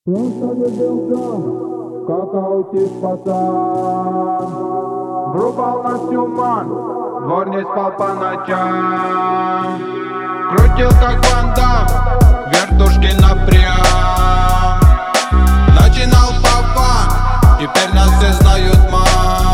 Просто любил как аутист пацан. Врубал на всю ман, двор не спал по ночам. Крутил как Ван Дам, вертушки напрям. Начинал папа, теперь нас все знают, мам.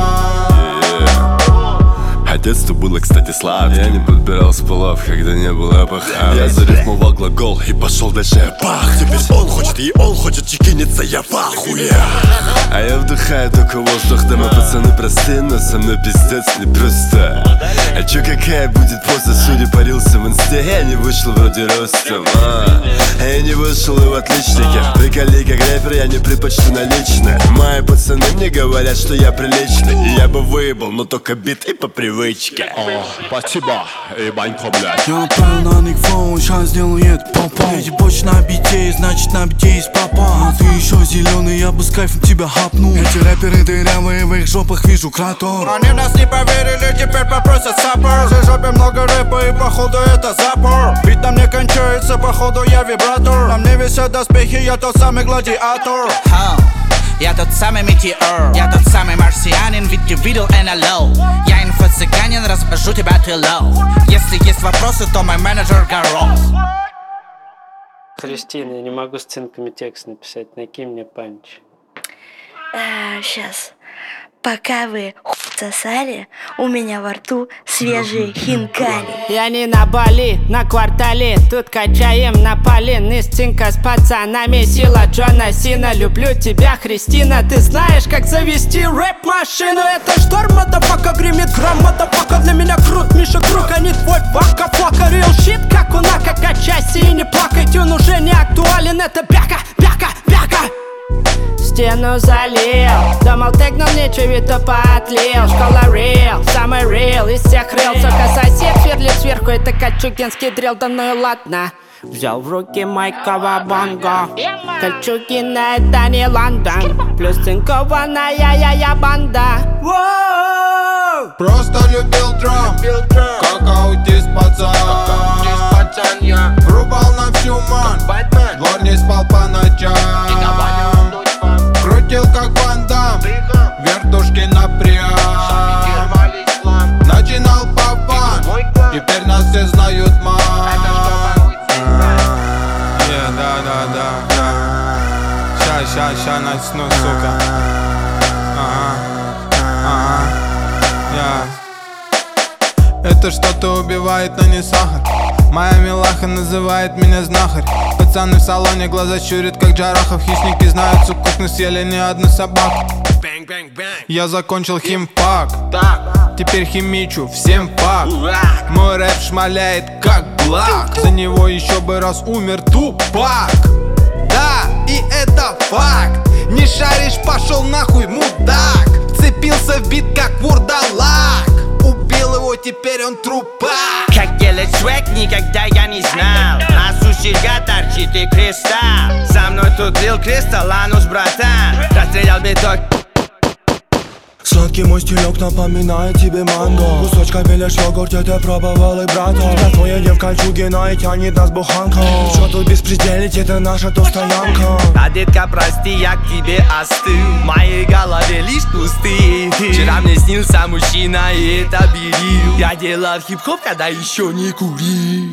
Детство было, кстати, сладким. Я не подбирал с полов, когда не было паха. Я зарифмовал глагол и пошел дальше. Бах! Теперь он хочет и он хочет чекиниться, я в ахуе. А я вдыхаю только воздух, да мы пацаны простые, но со мной пиздец непросто. А чё, какая будет поза? Судя парился в инсте, я не вышел вроде ростом. Я не вышел и в отличнике. Приколи, как рэпер, я не предпочту наличные. Мои пацаны мне говорят, что я приличный. И я бы выебал, но только бит и по привычке. Спасибо, ебанько, блядь. Я направил на них флоу, сейчас сделает попа. Ебочь на бите, значит на бите есть папа. А ты еще зеленый, я бы с кайфом тебя хапну. Эти рэперы дырявые, в их жопах вижу кратер. Они нас не поверили, теперь попросят саппор. В жопе много рэпа и походу это запор. Ведь нам не кончается, походу я вибратор. На мне висят доспехи, я тот самый гладиатор. Я тот самый метеор, я тот самый марсианин, ведь ты видел НЛО. Я инфо-цыганин, развожу тебя ты лоу. Если есть вопросы, то мой менеджер Гарос. Кристина, я не могу сценками текст написать, накинь мне панч. Сейчас. Пока вы сосали, у меня во рту свежие хинкали. Я не на Бали, на квартале. Тут качаем на полин. Истинка с пацанами, сила Джона Сина. Люблю тебя, Христина. Ты знаешь, как завести рэп-машину. Это шторм, мадафака, гремит грамм, мадафака. Для меня крут, Миша Круг, а не твой вака-фака. Real shit, как у Нака, качайся и не плакать. Он уже не актуален, это бяка, бяка, бяка. Стену залил, думал тегнул нечего, ведь тупо отлил. Школа real, самый real из всех рил. Сука, сосед сверлит сверху, это кольчугинский дрелл, да ну и ладно. Взял в руки майкового бонго. Кольчугина это не Лондон, плюс цинкованная я банда. Просто любил драм, как аутист пацан. Врубал на всю ман, двор не спал по ночам. Крутил как Ван Дам, вертушки напрям. Начинал папа, теперь нас все знают, мам. Ща начну, сука. Это что-то убивает, но не сахар. Моя милаха называет меня знахарь. Пацаны в салоне глаза щурят, как Джарахов. Хищники знают, сука, кухню съели не одну собаку. Я закончил химфак, теперь химичу всем факт. Мой рэп шмаляет, как блак. За него еще бы раз умер Тупак. Да, и это факт. Не шаришь, пошел нахуй, мудак. Вцепился в бит, как вурдалак. Убил его, теперь он трупак. Как делать свек, никогда я не знал. Носу серьга, торчит и кристалл. Со мной тут лил кристалл, анус, братан. Расстрелял биток. Сладкий мой стилек напоминает тебе манго. Кусочками лишь йогурт, это пробовал и брата. Как твоя девка Чугина и тянет нас буханка. Что тут беспределить, это наша то стоянка. А детка, прости, я к тебе остыл. В моей голове лишь пустые. Вчера мне снился мужчина и это берил. Я делал хип-хоп, когда еще не курил.